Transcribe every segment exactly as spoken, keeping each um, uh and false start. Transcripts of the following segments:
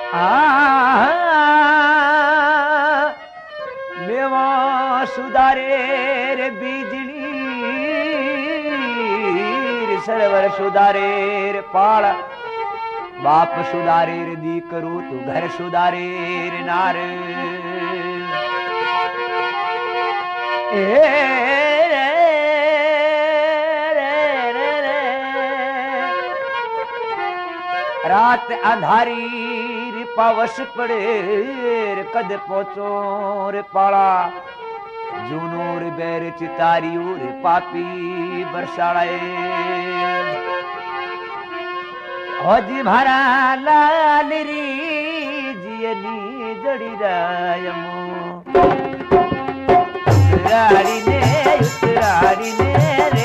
मेवा सुधारे रे बिजली सरवर सुधारे रे पाड़ा बाप सुधारे रे दी करू तू घर सुधारे रे नार ए रात अंधारी रे पावस पड़े रे कद पहुंचो रे पाड़ा जूनो रे बैर चितारियो रे पापी बरसाड़े होजी भारा लाल री जियनी जड़ी रायमो राड़ी ने उतराड़ी ने रे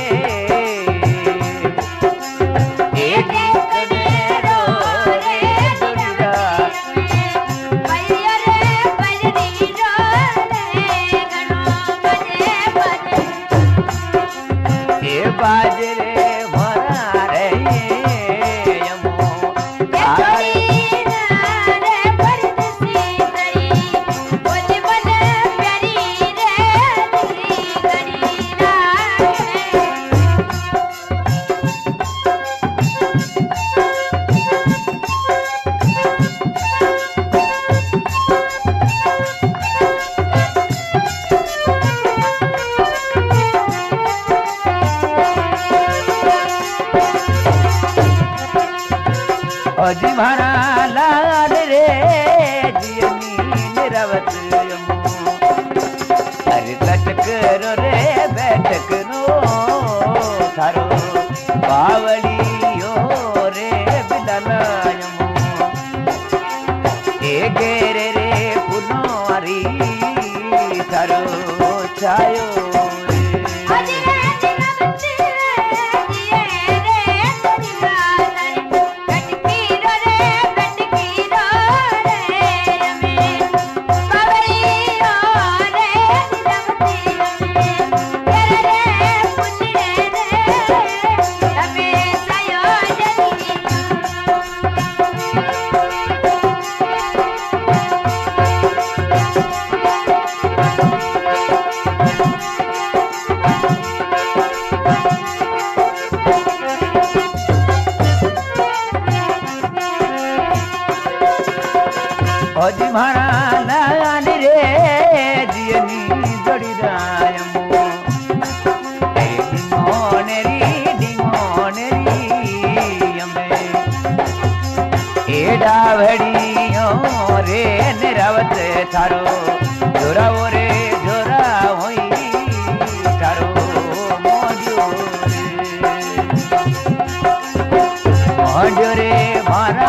बाजरे भरा रे यमो रे परदेसी गई बोली बोले प्यारी रे गड़ी अजी भरा लाल रे जियनी निरवत यमो अरे लटक रे बैठक नो थारो बावलियो रे बिदला यमो ए गेरे रे पुनोरी थारो छायो अजी मारा लाल रे जियनी जड़ी रायमो डिमोनेरी डिमोनेरी यमे एडा भड़ियो रे निरावत थारो जोरा रे जोरा होई थारो मोजो मोजो रे मारा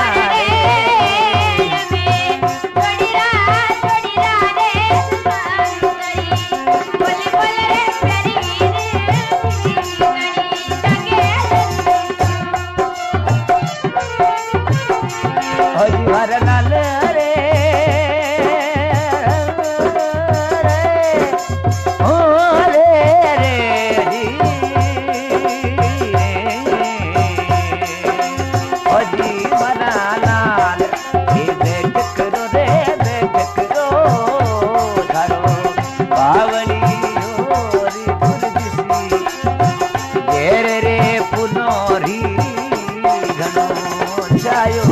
लाल रे ओ रे रे जी अजी मना लाल ये देख करो रे देख करो थारो बावली ओरी पुरदिसी घेरे रे पुनोरी घनो छायो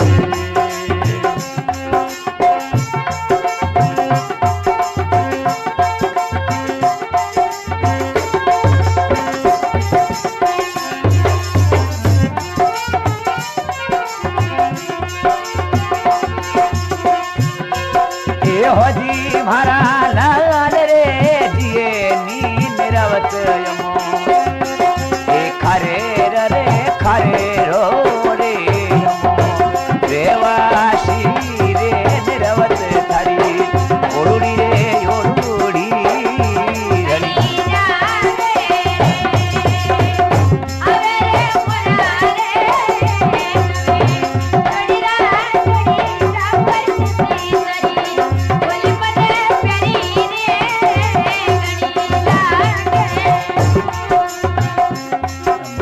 होजी मारा लाल रे जिए नी निरावत यमो ए खरे रे खरे रो रे यमो देवासी रे निरावत थारी ओरुड़ी रे ओरुड़ी रली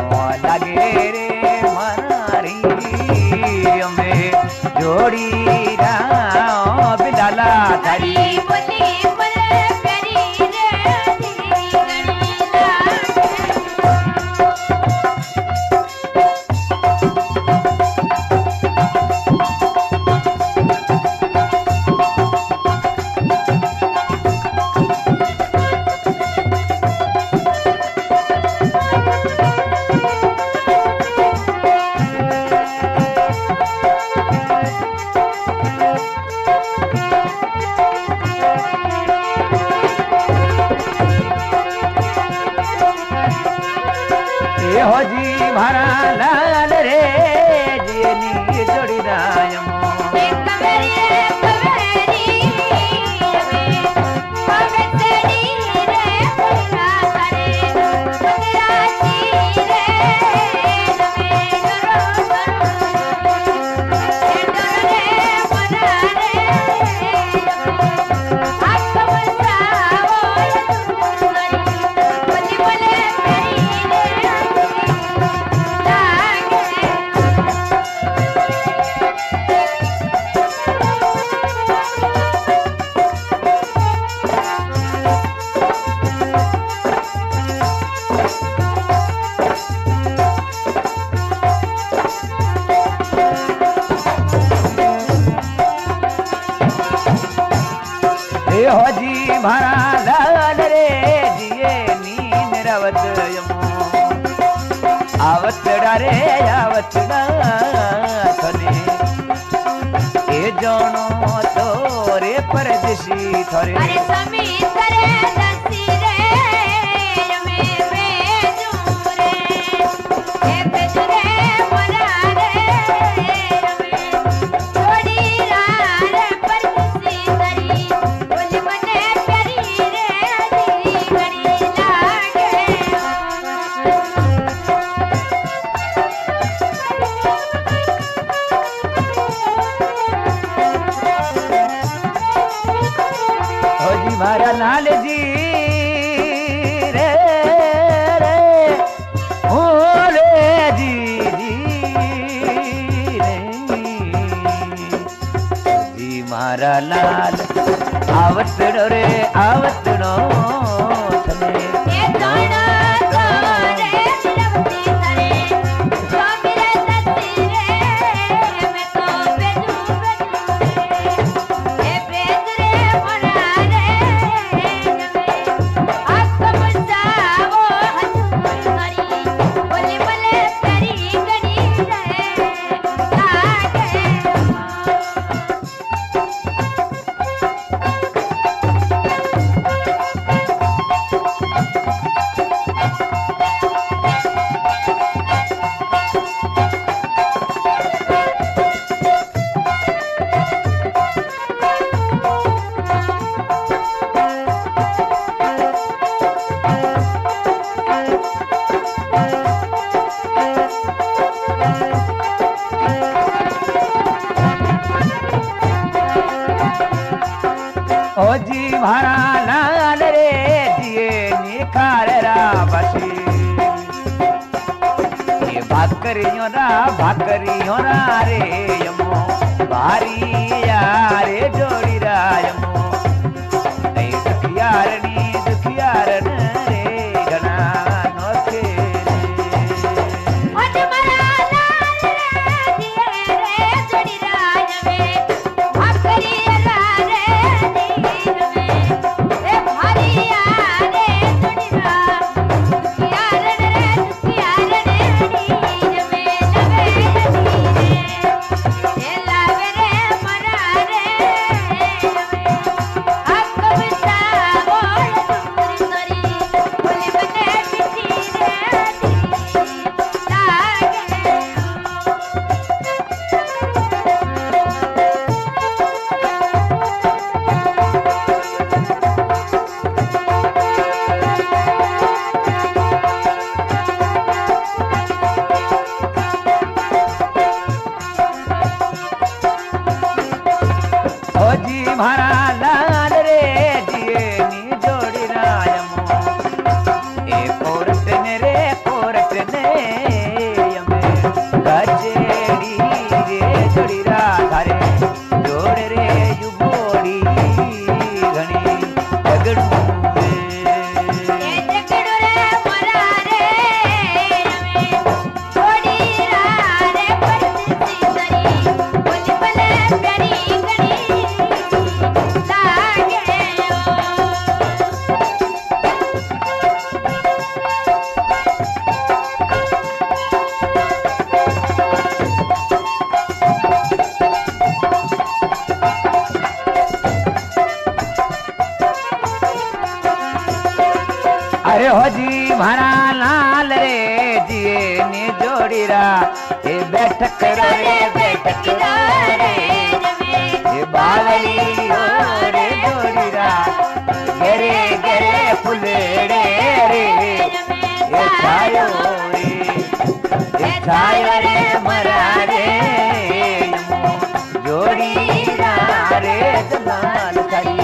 जोड़ी मारा लाल रे जिए नी जोड़ी रायम हो जी मारा लाल रे जिए नींद रवत आवतड़ा रे आवतड़ा थने ए जानो तोरे परदेसी थोरे अरे समीत रे दसी रे यमे बेजू रे ए बेजू रे मोरा रे यमे छोड़ी रा रे परदेसी तरी बोली मने प्यारी रे दी घड़ी लागे मारा लाल जी रे रे ओ रे जी जी रे जी मारा लाल आवतड़ो रे आवतड़ो थने ए जाना तोरे रवती तरे स्वामी रे दसी रे मैं तो बेजू बेजू रे ए बेज रे मोरा ओ जी मारा लाल रे जिए निखार रा बसी ये भाकरियों रा भाकरियों रा रे यमो भारी यारे जोड़ी रा यमो नहीं दुखियारनी दुखियारन रे घना नोखे आज मरा लाल रे जिए रे जोड़ी रा यमे भाकरी रा रे Oh जोड़ीरा ये बैठक रे बैठक रे ये बावली रे जोड़ीरा गरे गरे फुलेड़े रे ये छायो रे ये छायो रे मरा रे जोड़ीरा रे जमाल